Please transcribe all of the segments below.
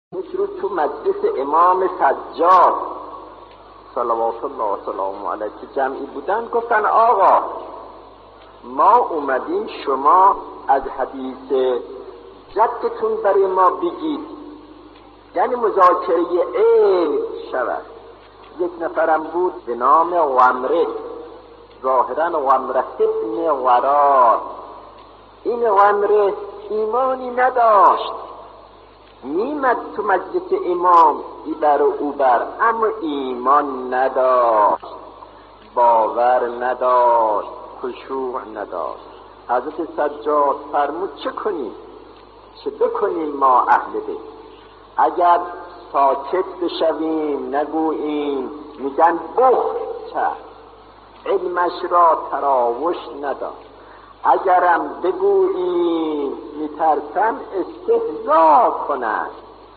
یک روز تو مجلس امام سجاد صلوات الله و سلامه علیه که جمعی بودن گفتن آقا ما اومدیم شما از حدیث جدتون برای ما بگید، یعنی مذاکره علم شود. یک نفرم بود به نام غمره، ظاهرا غمره ابن غرار. این غمره ایمانی نداشت، میمد تو مجلس امام ایبر و اوبر، اما ایمان نداشت، باور نداشت، خشوع نداشت. حضرت سجاد فرمود چه کنیم؟ چه بکنیم ما اهل بیت؟ اگر ساکت بشویم نگوییم میگن بخل کرد، علمش را تراوش نداشت. اگرم بگوییم میترسم استهزا کنند.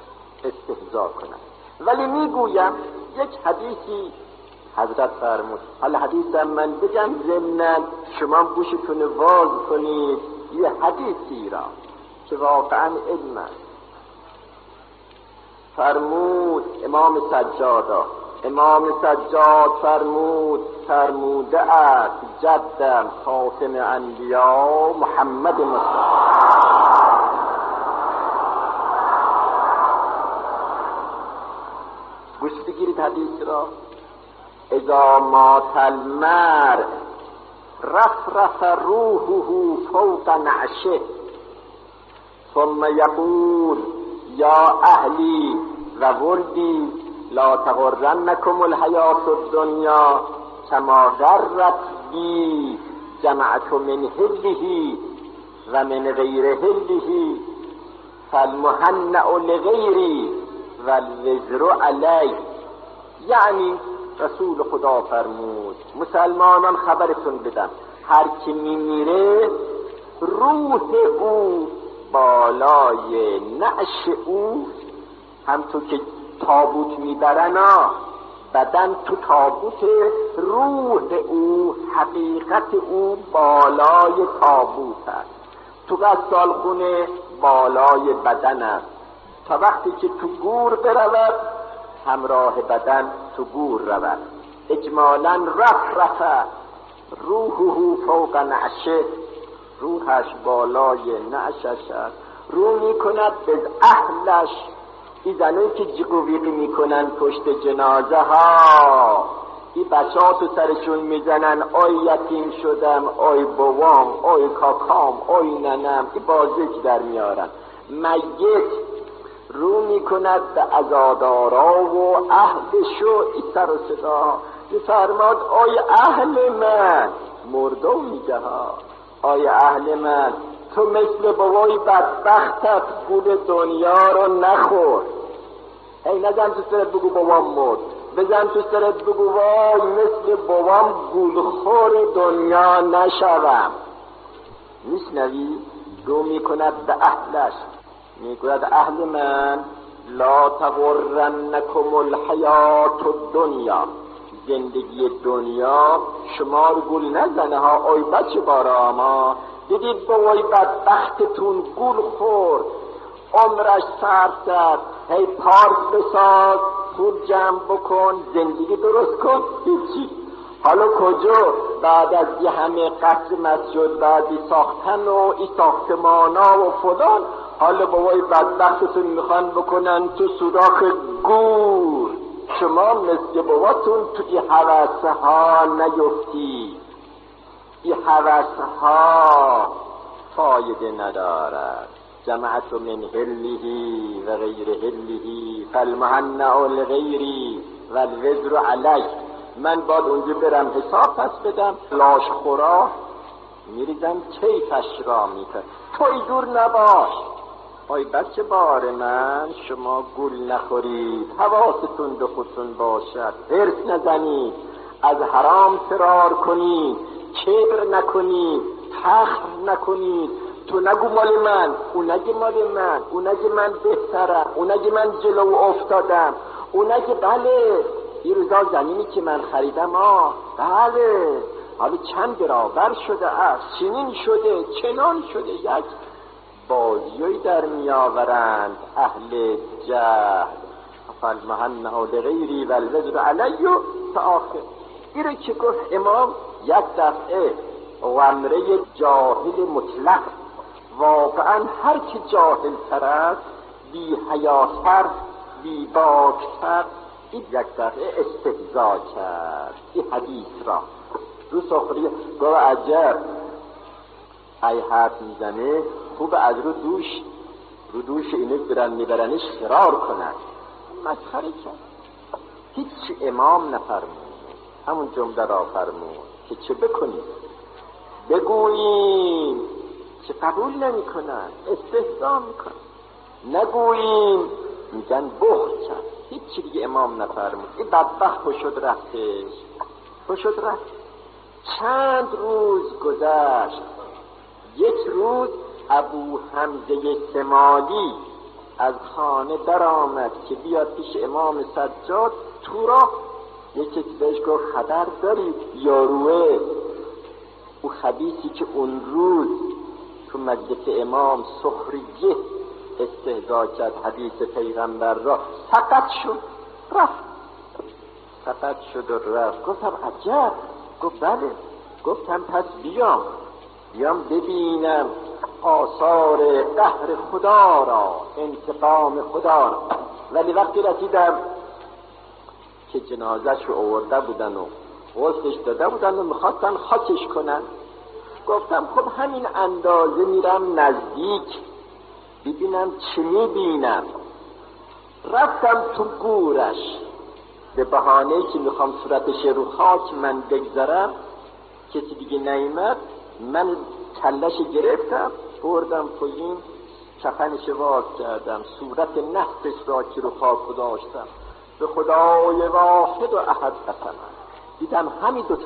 ولی میگویم یک حدیثی حضرت فرمود، حالا حدیثم من بگم ضمناً شما گوشتون واز کنید یه حدیثی را که واقعا علم است. فرمود امام سجاد فرموده است جدم خاتم انبیا محمد مصطفی. گوش بگیرید حدیث را. اذا مات المرء رفرف روحه فوق نعشه ثم یقول یا اهلی و ولدی لا تغرنکم الحیات الدنیا کما غرت بی جمعت من هله و من غیر هله فالمهنأ لغیری و الوزر علی. یعنی رسول خدا فرمود مسلمانان خبرتون بدم، هر کی میمیره روح او بالای نعش او، همطور که تابوت میبرن بدن تو تابوت، روح او حقیقت او بالای تابوت است، تو غسالخونه بالای بدن است، تا وقتی که تو گور برود همراه بدن تو گور رود. اجمالا رفرفه روحه فوق نعشه، روحش بالای نعشش است. رو میکند به اهلش. این زنایی که جیغویقی میکنن پشت جنازه ها، این بچه‌ها تو سرشون میزنن آی یتیم شدم، آی بابام، آی کاکام، آی ننم، این بازی در میارن. میت رو میکند به عزادارا و اهلش و این سر و صدا فرماد آی اهل من، مردم میگه ها، آی اهل من تو مثل بابای بدبختت گول دنیا رو نخور. ای نزن تو سرت بگو بابام مرد، بزن تو سرت بگو وای مثل بابام گولخور دنیا نشوم. میشنوی؟ رو میکند به اهلش، میگوید اهل من لا تغرنکم الحیات الدنیا، زندگی دنیا شما رو گول نزنه ها. آی بچه باراما دیدید بابای بدبختتون گول خورد، عمرش صرف کرد، هی پارک بساز، پول جمع بکن، زندگی درست کن، هیچی. حالا کجا بعد از یه همه قصر مسجد بعدی ساختن و این ساختمانا و فلان، حالا بابای بدبختتون میخوان بکنن تو سوراخ گور. شما مثل باباتون تو این حوث ها نیفتی. این حوث ها فایده ندارد. جمعت من هله و غیر هله فالمهنأ لغیری و الوزر علی. من باید اونجا برم حساب پس بدم، لاش خورا میریزم کیفش را میکن. توی دور نباش. آی بچه بار من شما گول نخورید، حواستون به خودتون باشد، حرص نزنید، از حرام فرار کنید، کبر نکنید، فخر نکنید. تو نگو مال من، اون نگه مال من، اون نگه من بهترم، اون نگه من جلو افتادم، اون نگه بله این روزا زمینی که من خریدم بله حالا چند برابر شده است، چنین شده چنان شده. یک بازیایی در میآورند اهل جهل، فالمهن لغیری و الوزر علی تا آخر. اینو که گفت امام یک دفعه غمره جاهل مطلق، واقعا هر که جاهل تر است، بی حیاتر، بی باکتر، این یک دفعه استهزا کرد این حدیث را رو سخریه. گوه عجب ای حرف میزنه خوب از رو دوش اینه میبرنش فرار کنن. مسخره کرد. هیچ امام نفرمود، همون جمله را فرمود که چه بکنید، بگوییم که قبول نمی کنن، استهزا میکنن، نگوییم میگن بخل کرد. هیچ دیگه امام نفرمود. این بدبخت پشد رفت. چند روز گذشت. یک روز ابو حمزه سمالی از خانه در آمد که بیاد پیش امام سجاد. تو را یکی بهش گفت خبر داری یاروه او خبیثی که اون روز تو مجلس امام سخریه استهزا کرد حدیث پیغمبر را، سقط شد و رفت. گفتم عجب. گفت بله. گفتم پس بیام ببینم آثار قهر خدا را، انتقام خدا را. ولی وقتی رسیدم که جنازش رو آورده بودن و غسلش داده بودن و میخواستن خاکش کنن، گفتم خب همین اندازه میرم نزدیک ببینم چی میبینم. رفتم تو گورش به بهانه‌ای که میخوام صورتش رو خاک من بگذارم، کسی دیگه نیامد، من کلش گرفتم بردم پایین، کفنش واز کردم، صورت نحسش را که رو خاک گذاشتم، به خدای واحد و احد قسم دیدم همین دو تا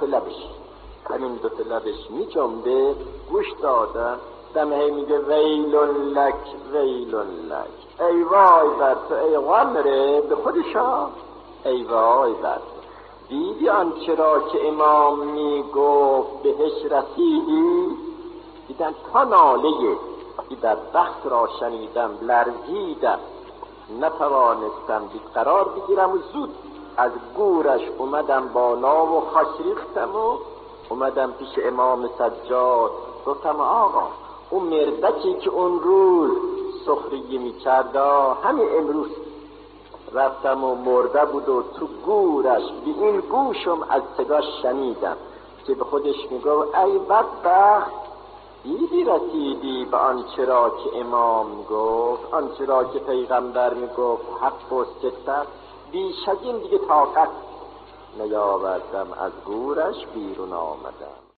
لبش می جنبه. گوش دادم دمه میگه ویلون لک ای وای بر تو ای غمره به خودشا، ای وای بر تو. دیدی آنچه را که امام می گفت بهش رسیدی؟ دیدن تا ناله این بدبخت را شنیدم لرزیدم، نتوانستم قرار بگیرم و زود از گورش اومدم بالا و خاک ریختم و اومدم پیش امام سجاد. گفتم آقا اون مردکی که اون روز سخریه میکرد همین امروز رفتم و مرده بود و تو گورش به این گوشم از صداش شنیدم که به خودش میگو ای بدبخت، دیدی رسیدی به آنچه را که امام گفت، آنچه را که پیغمبر میگفت حق و صدق. بیش از این دیگه طاقت نیاوردم، از گورش بیرون آمدم.